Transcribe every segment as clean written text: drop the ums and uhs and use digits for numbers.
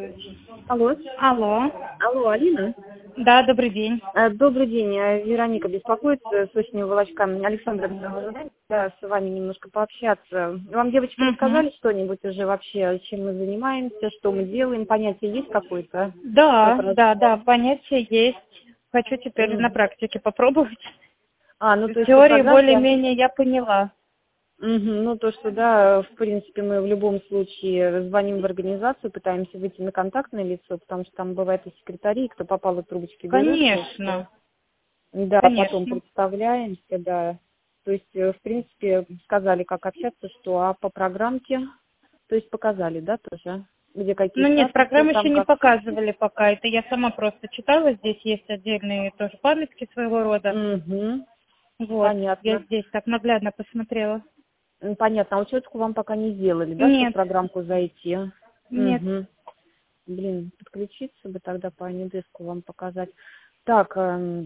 Алло. Алло. Алло, Алина? Да, добрый день. Добрый день. Вероника беспокоит с осенью волочка. Александра, да, с вами немножко пообщаться. Вам девочки рассказали что-нибудь уже вообще, чем мы занимаемся, что мы делаем? Понятие есть какое-то? Да, понятие есть. Хочу теперь на практике попробовать. Ну то есть Теорию более-менее я поняла. Ну, то, что, да, в принципе, мы в любом случае звоним в организацию, пытаемся выйти на контактное лицо, потому что там бывает и секретари, и кто попал в трубочки берут. Конечно. Да, Конечно. потом представляемся, да. То есть, в принципе, сказали, как общаться, что, а по программке, то есть показали, да, тоже? Где какие Нет, статусы, программу там еще не как... показывали пока. Это я сама просто читала. Здесь есть отдельные тоже памятки своего рода. Угу, Вот, я понятно. здесь так наглядно посмотрела. Понятно, а учетку вам пока не сделали, да, чтобы в Нет, программку зайти? нет. Угу. Блин, подключиться бы тогда по Анидеску вам показать. Так,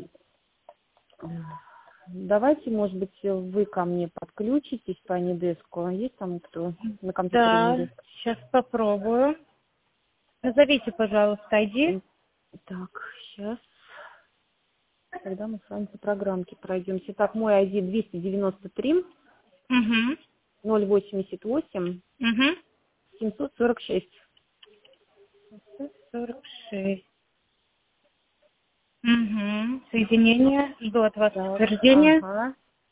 давайте, может быть, вы ко мне подключитесь по Анидеску. Есть там кто на компьютере Да, Анидеск? сейчас попробую. Назовите, пожалуйста, ID. Так, сейчас. Тогда мы с вами по программке пройдемся. Так, мой ID 293 Угу. 088 Угу. 746. 46. Угу. Соединение. Жду от вас Так, подтверждения. ага.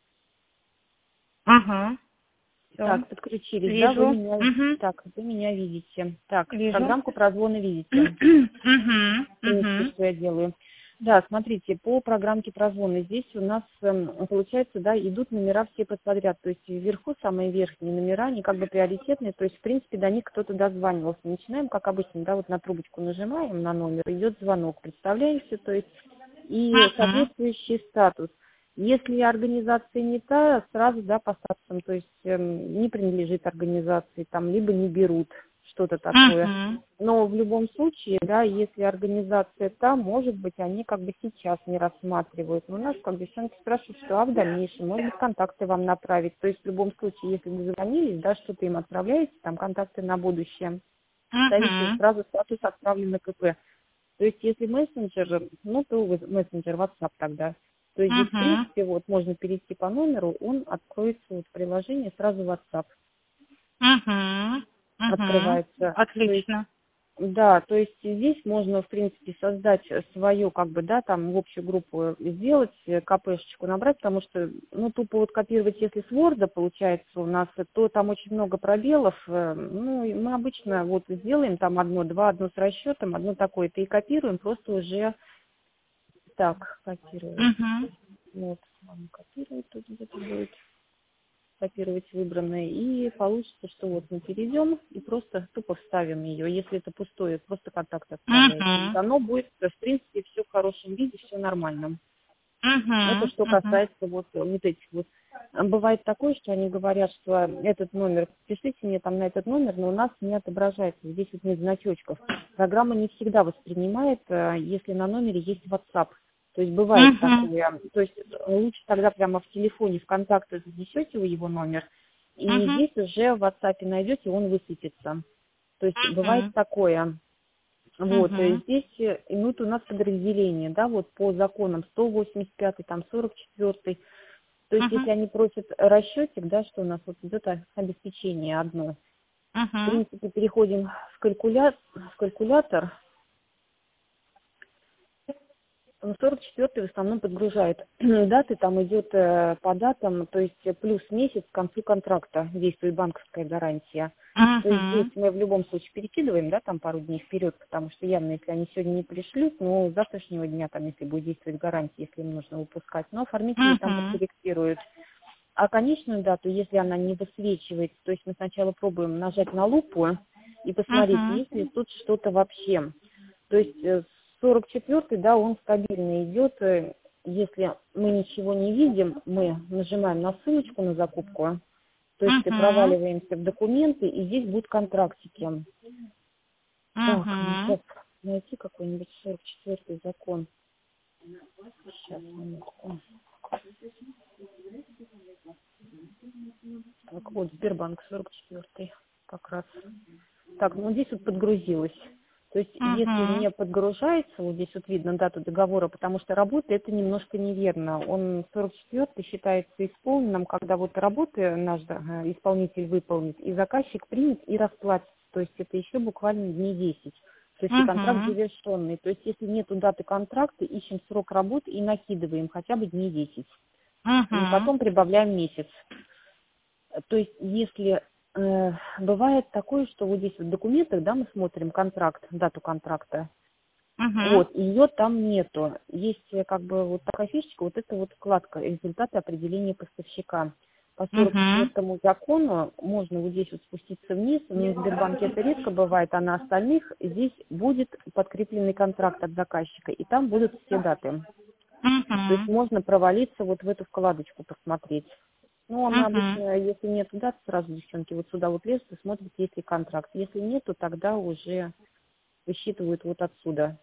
Ага. Все. Так, подключились, да? Вы Вижу. меня, Угу. так, вы меня видите. Так, Вижу. программку прозвона видите. Угу. В принципе, Угу. что я делаю. Да, смотрите, по программке прозвона здесь у нас, получается, да, идут номера все подряд. То есть вверху самые верхние номера, они как бы приоритетные, то есть, в принципе, до них кто-то дозванивался. Начинаем, как обычно, да, вот на трубочку нажимаем на номер, идет звонок, представляемся, то есть, и Угу. соответствующий статус. Если организация не та, сразу, да, по статусам, то есть не принадлежит организации, там, либо не берут, что-то такое. Угу. Но в любом случае, да, если организация та, может быть, они как бы сейчас не рассматривают. Но у нас как бы девчонки спрашивают, что в дальнейшем, может быть, контакты вам направить. То есть в любом случае, если вы дозвонились, да, что-то им отправляете, там контакты на будущее, ставите Угу. сразу статус «Отправлен на КП». То есть если мессенджер, ну, то мессенджер WhatsApp тогда. То есть здесь, в Угу. принципе, вот можно перейти по номеру, он откроется, вот приложение сразу WhatsApp Угу. Угу. открывается. То есть Отлично. да, то есть здесь можно, в принципе, создать свою, как бы, да, там, в общую группу сделать, КПшечку набрать, потому что, ну, тупо вот копировать, если с Word получается у нас, то там очень много пробелов. Ну, и мы обычно вот сделаем там одно с расчетом, одно такое-то и копируем, просто уже так копируем. Угу. Вот, мама копирует, тут где-то будет копировать выбранное, и получится, что вот мы перейдем и просто тупо вставим ее. Если это пустое, просто контакт отправляете. Угу. Оно будет, в принципе, все в хорошем виде, все нормально. Это Угу. что Угу. касается вот этих вот. Бывает такое, что они говорят, что этот номер, пишите мне там на этот номер, но у нас не отображается. Здесь вот нет значочков. Программа не всегда воспринимает, если на номере есть WhatsApp. То есть бывает Угу. такое. То есть лучше тогда прямо в телефоне, в контакты занесете вы его номер, и Угу. здесь уже в WhatsApp найдете, он высветится. То есть бывает Угу. такое. Вот, Угу. здесь идут у нас подразделения, да, вот по законам 185, там 44. То есть Угу. если они просят расчетик, да, что у нас вот идет обеспечение одно. В Угу. принципе, переходим в калькулятор. 44-й в основном подгружает даты, там идет по датам, то есть плюс месяц к концу контракта действует банковская гарантия. То есть здесь Угу. мы в любом случае перекидываем, да, там пару дней вперед, потому что явно, если они сегодня не пришлют, ну, с завтрашнего дня, там, если будет действовать гарантия, если им нужно выпускать, но оформители там Угу. подкорректируют. А конечную дату, если она не высвечивается, то есть мы сначала пробуем нажать на лупу и посмотреть, Угу. есть ли тут что-то вообще. То есть 44-й, да, он стабильно идет. Если мы ничего не видим, мы нажимаем на ссылочку на закупку, то есть Угу. проваливаемся в документы, и здесь будут контрактики. Так, Угу. сейчас найти какой-нибудь 44-й закон. Сейчас, минутку. Так, вот, Сбербанк 44-й как раз. Так, ну здесь вот подгрузилось. То есть если не подгружается, вот здесь вот видно дату договора, потому что работа это немножко неверно. Он 44-й считается исполненным, когда вот работы наш исполнитель выполнит, и заказчик примет и расплатится. То есть это еще буквально дней 10. То есть и контракт завершенный. То есть если нету даты контракта, ищем срок работы и накидываем хотя бы дней 10. И потом прибавляем месяц. То есть если бывает такое, что вот здесь в документах, да, мы смотрим контракт, дату контракта, вот, ее там нету. Есть как бы вот такая фишечка, вот это вот вкладка «Результаты определения поставщика». По 44-му закону можно вот здесь вот спуститься вниз, но в Сбербанке это редко бывает, а на остальных здесь будет подкрепленный контракт от заказчика, и там будут все даты. То есть можно провалиться вот в эту вкладочку, посмотреть. Ну, она обычно, если нет дат, сразу девчонки вот сюда вот лезут и смотрят, есть ли контракт. Если нету, тогда уже высчитывают вот отсюда.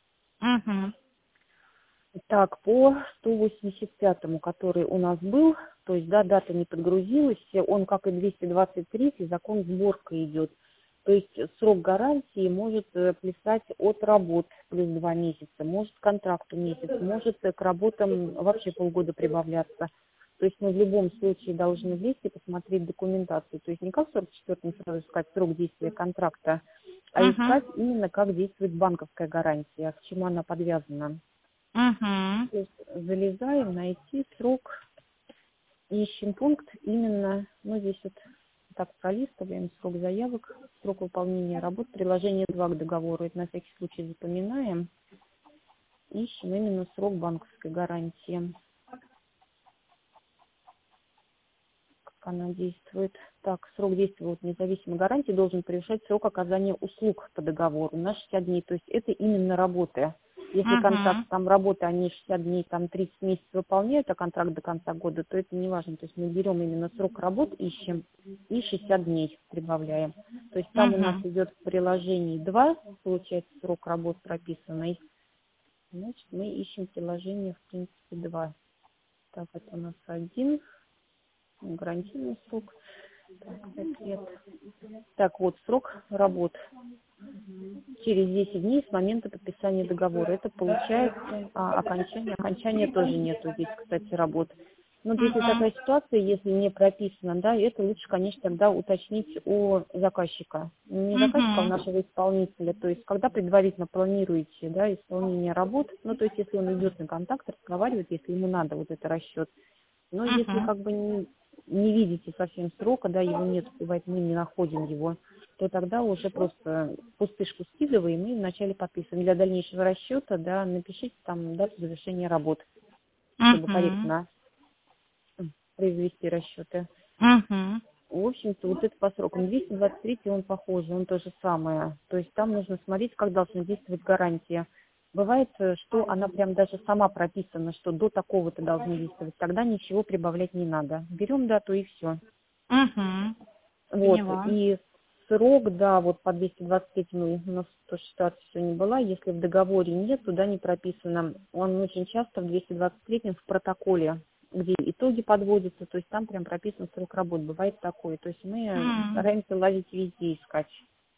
Так, по 185-му, который у нас был, то есть, да, дата не подгрузилась, он, как и 223-й, закон сборка идет. То есть срок гарантии может плясать от работ плюс 2 месяца, может к контракту месяц, может к работам вообще полгода прибавляться. То есть мы в любом случае должны влезть и посмотреть документацию. То есть не как в 44-м сразу искать срок действия контракта, а искать именно как действует банковская гарантия, к чему она подвязана. То есть залезаем, найти срок, ищем пункт именно, ну здесь вот так пролистываем, срок заявок, срок выполнения работ, приложение 2 к договору, это на всякий случай запоминаем, ищем именно срок банковской гарантии, как она действует. Так, срок действия вот, независимой гарантии должен превышать срок оказания услуг по договору на 60 дней, то есть это именно работы. Если контракт, там работы, они 60 дней, там 30 месяцев выполняют, а контракт до конца года, то это не важно. То есть мы берем именно срок работ, ищем и 60 дней прибавляем. То есть там у нас идет в приложении 2, получается срок работ прописанный. Значит, мы ищем приложение в принципе 2. Так, это у нас 1, гарантийный срок. Так, 5 лет. Так, вот срок работ. Через 10 дней с момента подписания договора. Это получается окончания тоже нету здесь, кстати, работ. Но вот если такая ситуация, если не прописано, да, это лучше, конечно, тогда уточнить у заказчика. Не заказчика, а у нашего исполнителя. То есть, когда предварительно планируете, да, исполнение работ, ну, то есть, если он идет на контакт, разговаривает, если ему надо вот это расчет. Но если как бы не видите совсем срока, да, его нет, бывает, мы не находим его, то тогда уже просто пустышку скидываем и вначале подписываем. Для дальнейшего расчета, да, напишите там дату завершения работ, чтобы корректно произвести расчеты. В общем-то, вот это по срокам. 223 он похожий, он то же самое. То есть там нужно смотреть, как должна действовать гарантия. Бывает, что она прям даже сама прописана, что до такого-то должны действовать. Тогда ничего прибавлять не надо. Берем дату и все. Вот. И срок, да, вот по 223 у нас 160 все не была. Если в договоре нет, туда не прописано. Он очень часто в 223 в протоколе, где итоги подводятся, то есть там прям прописан срок работ. Бывает такое. То есть мы стараемся лазить везде, искать.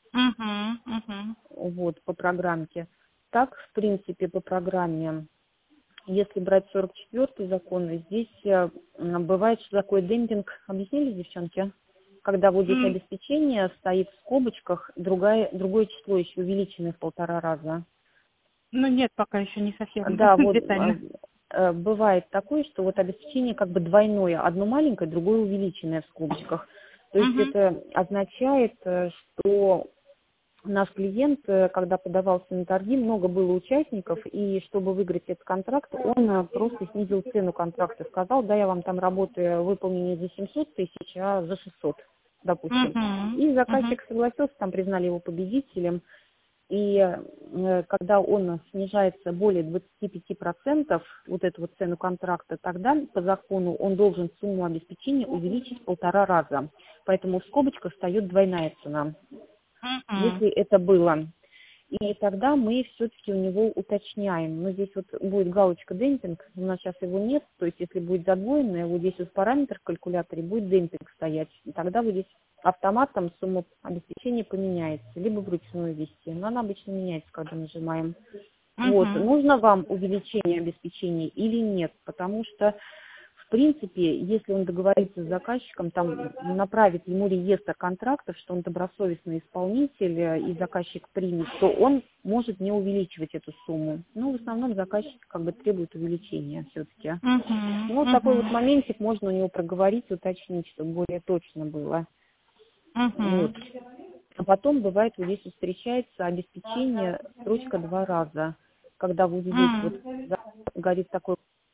Вот, по программке. Так, в принципе, по программе, если брать 44-й закон, здесь бывает, что такое демпинг. Объяснили, девчонки? Когда вот здесь обеспечение стоит в скобочках, другое число еще увеличенное в 1,5 раза. Ну нет, пока еще не совсем Да, вот детально. бывает такое, что вот обеспечение как бы двойное, одно маленькое, другое увеличенное в скобочках. То есть это означает, что наш клиент, когда подавался на торги, много было участников, и чтобы выиграть этот контракт, он просто снизил цену контракта. Сказал, да, я вам там работаю выполнение за 700 тысяч, а за 600, допустим. И заказчик согласился, там признали его победителем. И когда он снижается более 25%, вот эту вот цену контракта, тогда по закону он должен сумму обеспечения увеличить в 1,5 раза. Поэтому в скобочках встает двойная цена. Если это было. И тогда мы все-таки у него уточняем. Но здесь вот будет галочка демпинг, у нас сейчас его нет, то есть если будет задвоенное, вот здесь вот параметр в калькуляторе будет демпинг стоять. И тогда вы здесь автоматом сумма обеспечения поменяется, либо вручную ввести. Но она обычно меняется, когда нажимаем. Вот, Мгм. нужно вам увеличение обеспечения или нет, потому что, в принципе, если он договорится с заказчиком, там направит ему реестр контрактов, что он добросовестный исполнитель и заказчик примет, то он может не увеличивать эту сумму. Но в основном заказчик как бы требует увеличения все-таки. Мгм. Ну, вот такой вот Мгм. моментик можно у него проговорить, уточнить, чтобы более точно было. Вот. Мгм. А потом бывает, вот здесь вот встречается обеспечение строчка 2 раза, когда вот здесь вот горит такой,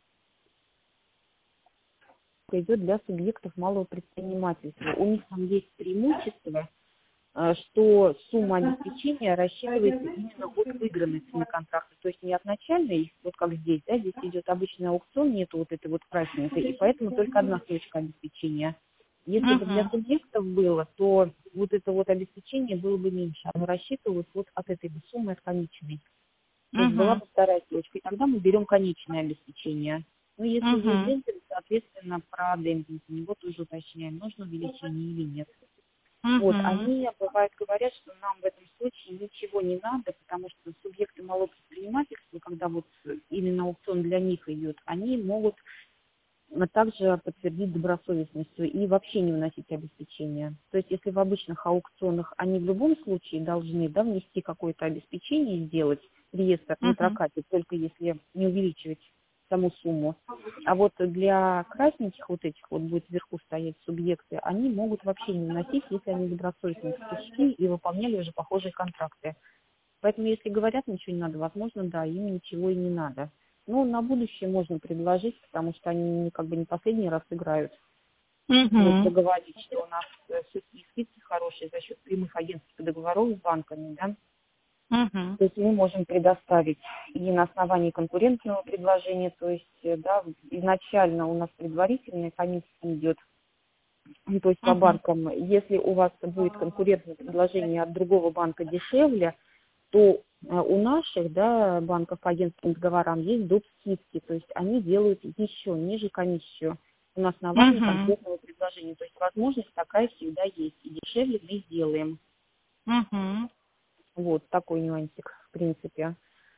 идет для субъектов малого предпринимательства. У них там есть преимущество, что сумма обеспечения рассчитывается именно от выигранной цены контракта, то есть не от начальной, вот как здесь, да, здесь идет обычный аукцион, нету вот этой вот красненькой, и поэтому только одна строчка обеспечения. Если бы для Мгм. субъектов было, то вот это вот обеспечение было бы меньше, оно рассчитывалось вот от этой бы суммы, от конечной. То есть была Мгм. бы вторая строчка, и тогда мы берем конечное обеспечение. Ну, если есть Мгм. демпинг, соответственно, про демпинг у него тоже уточняем, нужно увеличение или нет. Вот, Мгм. они, бывает, говорят, что нам в этом случае ничего не надо, потому что субъекты малого предпринимательства, когда вот именно аукцион для них идет, они могут также подтвердить добросовестностью и вообще не вносить обеспечение. То есть, если в обычных аукционах они в любом случае должны, да, внести какое-то обеспечение, сделать реестр, не Мгм. прокатит, только если не увеличивать саму сумму. А вот для красненьких вот этих вот будет вверху стоять субъекты, они могут вообще не вносить, если они добросовестные поставщики и выполняли уже похожие контракты. Поэтому, если говорят, ничего не надо, возможно, да, им ничего и не надо. Ну, на будущее можно предложить, потому что они как бы не последний раз играют. Вот Мгм. проговорить, что у нас все-таки скидки хорошие за счет прямых агентских договоров с банками, да. Мгм. То есть мы можем предоставить и на основании конкурентного предложения, то есть, да, изначально у нас предварительная комиссия идет, ну, то есть по Мгм. банкам. Если у вас будет конкурентное предложение от другого банка дешевле, то у наших, да, банков по агентским договорам есть доп. Скидки, то есть они делают еще ниже комиссию на основании Мгм. конкретного предложения. То есть возможность такая всегда есть, и дешевле мы сделаем. Мгм. Вот такой нюансик, в принципе.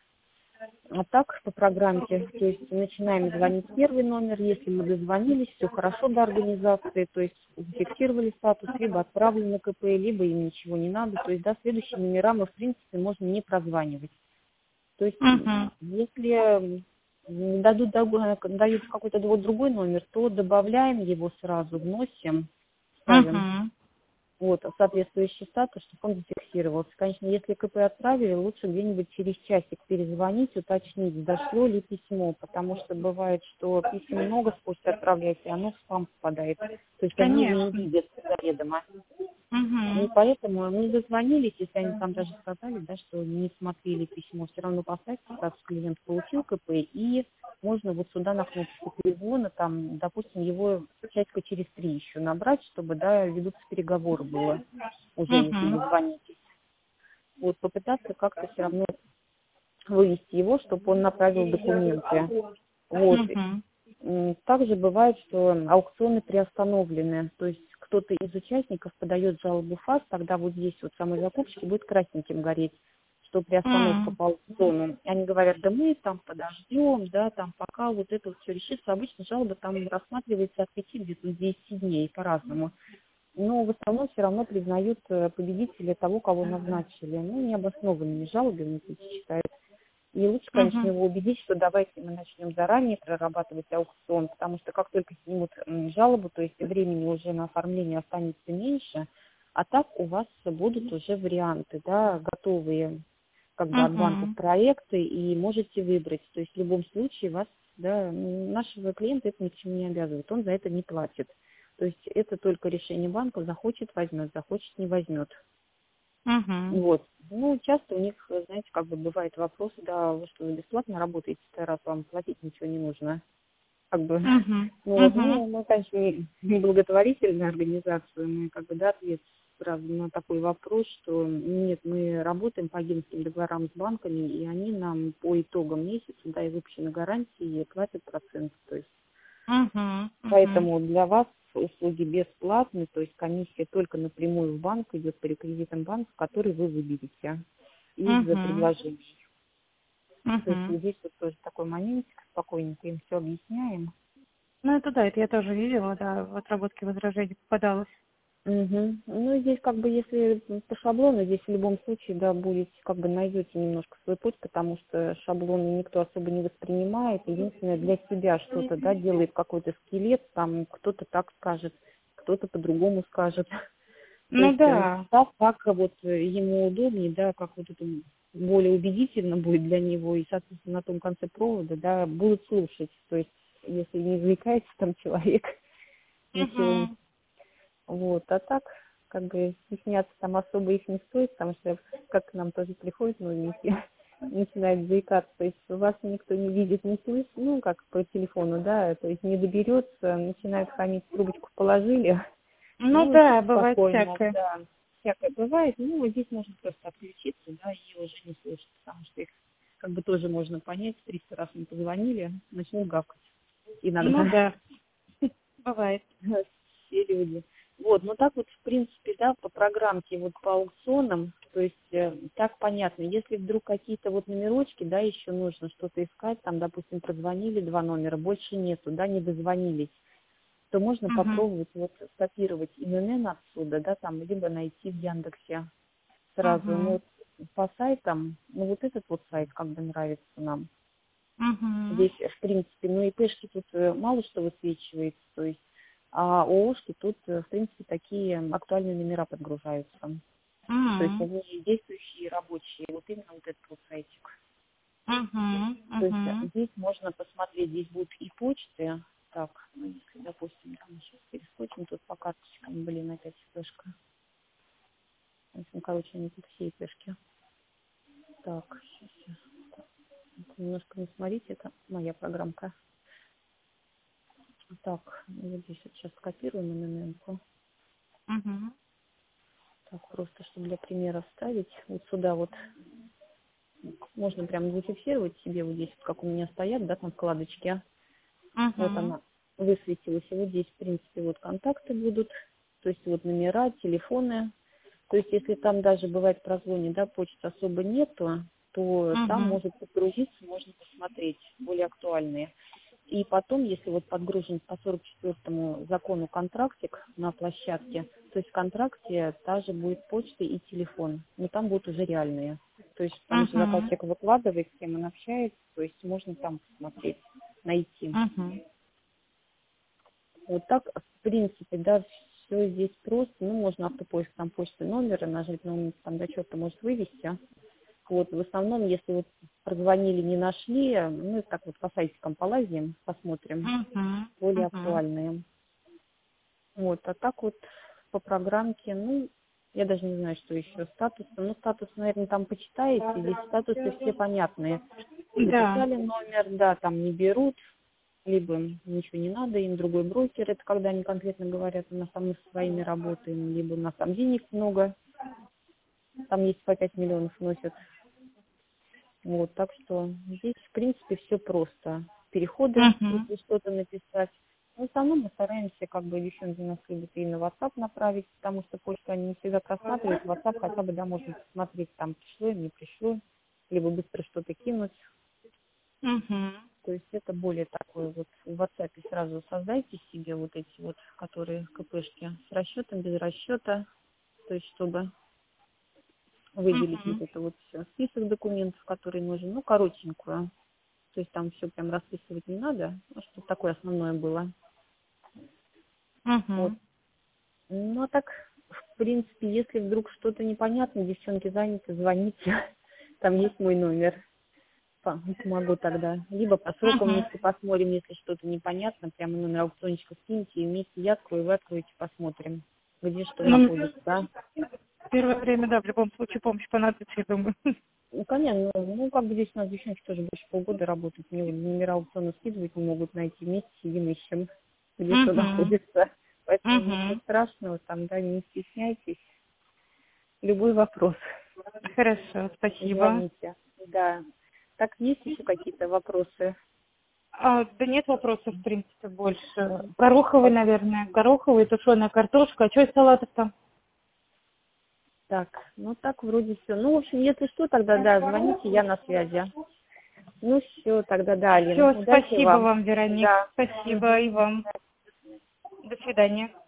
А так, по программке, то есть начинаем звонить первый номер, если мы дозвонились, все хорошо до организации, то есть зафиксировали статус, либо отправлен на КП, либо им ничего не надо, то есть до следующие номера мы, в принципе, можно не прозванивать. То есть, Мгм. если дают какой-то вот другой номер, то добавляем его сразу, вносим, ставим Мгм. вот соответствующий статус, чтобы он зафиксировался. Конечно, если КП отправили, лучше где-нибудь через часик перезвонить, уточнить, дошло ли письмо, потому что бывает, что писем много с почты отправляете, и оно в спам попадает. То есть они его не Конечно. видят заведомо. И Мгм. поэтому не дозвонились, если они там даже сказали, да, что не смотрели письмо, все равно поставьте статус клиент получил КП, и можно вот сюда на кнопочку перезвона, там, допустим, его часика через 3 еще набрать, чтобы, да, ведутся переговоры было уже, если Мгм. не звоните. Вот попытаться как-то все равно вывести его, чтобы он направил документы. Вот. Мгм. Также бывает, что аукционы приостановлены, то есть кто-то из участников подает жалобу в ФАС, тогда вот здесь вот самой закупщики будет красненьким гореть, что приостановка М. по аукциону. Они говорят, да мы там подождем, да, там пока вот это вот все решится. Обычно жалоба там рассматривается от 5 где-то до 10 дней по-разному. Но в основном все равно признают победителя того, кого назначили. Ну, необоснованными жалобами считают. И лучше, конечно, Мгм. его убедить, что давайте мы начнем заранее прорабатывать аукцион, потому что как только снимут жалобу, то есть времени уже на оформление останется меньше, а так у вас будут уже варианты, да, готовые как бы от банков Мгм. проекты, и можете выбрать. То есть в любом случае вас, да, нашего клиента это ни к чему не обязывает, он за это не платит. То есть это только решение банка, захочет возьмет, захочет не возьмет. Мгм. Вот. Ну, часто у них, знаете, как бы бывает вопрос, да, вы что, бесплатно работаете, раз вам платить ничего не нужно. Как бы, Мгм. ну, вот, Мгм. ну, мы, конечно, не благотворительная организация, мы, как бы, да, ответ сразу на такой вопрос, что нет, мы работаем по агентским договорам с банками, и они нам по итогам месяца, да, и выпущены гарантии, платят процент, то есть Угу. Угу. Поэтому для вас услуги бесплатны, то есть комиссия только напрямую в банк идет по реквизитам банка, который вы выберете из Угу. предложений. То есть Угу. вот здесь вот тоже такой моментик, спокойненько им все объясняем. Ну, это да, это я тоже видела, да, в отработке возражений попадалось. Мгм. Ну, и здесь как бы, если по шаблону, здесь в любом случае, да, будете, как бы найдете немножко свой путь, потому что шаблоны никто особо не воспринимает. Единственное, для себя что-то, да, делает какой-то скелет, там кто-то так скажет, кто-то по-другому скажет. То Ну есть да. так, как вот ему удобнее, да, как вот это более убедительно будет для него, и, соответственно, на том конце провода, да, будут слушать. То есть, если не заикается там человек, ничего не. Угу. Вот, а так, как бы, стесняться там особо их не стоит, потому что, как к нам тоже приходят новенькие, начинают заикаться, то есть вас никто не видит, не слышит, ну, как по телефону, да, то есть не доберется, начинают хамить, трубочку положили, Ну ну, и все да, бывает спокойно, всякое. да, всякое бывает, ну, вот здесь можно просто отключиться, да, и уже не слышать, потому что их, как бы, тоже можно понять, 300 раз им позвонили, начнут гавкать Ну иногда. да, бывает. Все люди. Вот, ну так вот, в принципе, да, по программке, вот по аукционам, то есть так понятно, если вдруг какие-то вот номерочки, да, еще нужно что-то искать, там, допустим, прозвонили 2 номера, больше нету, да, не дозвонились, то можно Угу. попробовать вот скопировать ИНН отсюда, да, там, либо найти в Яндексе сразу, ну, Угу. вот по сайтам, ну, вот этот вот сайт как бы нравится нам. Угу. Здесь, в принципе, ну, ИПшки тут мало что высвечивается, то есть, а ООшки тут, в принципе, такие актуальные номера подгружаются. То есть Угу. они действующие, рабочие. Вот именно вот этот вот сайтик. Угу. То есть Угу. здесь можно посмотреть, здесь будут и почты. Так, ну, если, допустим, там сейчас перескочим, тут по карточкам, блин, опять ИПшка. В общем, короче, они тут все ИПшки. Так, сейчас. Немножко не смотрите, это моя программка. Так, вот здесь вот сейчас скопируем ИНН-ку. Угу. Так, просто, чтобы для примера вставить. Вот сюда вот можно прям зафиксировать себе вот здесь, вот как у меня стоят, да, там вкладочки. Вот Угу. она высветилась. И вот здесь, в принципе, вот контакты будут. То есть вот номера, телефоны. То есть если там даже бывает прозвоне, да, почты особо нету, то там Угу. может подгрузиться, можно посмотреть более актуальные. И потом, если вот подгружен по 44-му закону контрактик на площадке, то есть в контракте та же будет почта и телефон, но там будут уже реальные. То есть потому что Угу. заказчик выкладывает, с кем он общается, то есть можно там посмотреть, найти. Угу. Вот так, в принципе, да, все здесь просто. Ну, можно автопоиск, там почты, номера нажать, но он там до чего-то может вывести. Вот, в основном, если вот прозвонили, не нашли, ну, так вот по сайтикам полазим, посмотрим, Угу. более Угу. актуальные. Вот, а так вот по программке, ну, я даже не знаю, что еще. Статус, ну, статус, наверное, там почитаете, здесь статусы все понятные. Да. Записали номер, да, там не берут, либо ничего не надо, им другой брокер, это когда они конкретно говорят, у нас там мы со своими работаем, либо у нас там денег много, там есть по 5 миллионов носят. Вот, так что здесь, в принципе, все просто. Переходы, Угу. если что-то написать. В основном мы стараемся, как бы, девчонки нас любят и на WhatsApp направить, потому что почту они не всегда просматривают. WhatsApp хотя бы, да, можно посмотреть, там пришло им, не пришло, либо быстро что-то кинуть. Угу. То есть это более такое вот в WhatsApp сразу создайте себе вот эти вот, которые КПшки с расчетом, без расчета, то есть чтобы выделить вот Угу. это вот все, список документов, которые нужен, ну, коротенькую. То есть там все прям расписывать не надо, ну, чтобы такое основное было. Вот. Угу. Ну, а так, в принципе, если вдруг что-то непонятно, девчонки заняты, звоните. Там есть мой номер. Помогу тогда. Либо по срокам Угу. вместе посмотрим, если что-то непонятно, прямо номер аукциончика скиньте, и вместе я открою, вы откроете, посмотрим, где что Ну, находится, да? в первое время, да, в любом случае помощь понадобится, я думаю. Ну, конечно, ну, как бы здесь у нас девчонки тоже больше полгода работают, мне номера аукциона скидывать не могут найти, вместе сидим, ищем, где что Угу. находится. Поэтому ничего Угу. страшного, там, да, не стесняйтесь. Любой вопрос, Хорошо, спасибо. звоните. Да. Так, есть еще какие-то вопросы? Да нет вопросов, в принципе, больше. Гороховый, наверное. Гороховый, тушеная картошка. А что из салатов там? Так, ну так вроде все. Ну, в общем, если что, тогда да, звоните, я на связи. Ну все, тогда да, Алина. Все, Удачи спасибо вам. вам, Вероника. Да. Спасибо и вам. До свидания.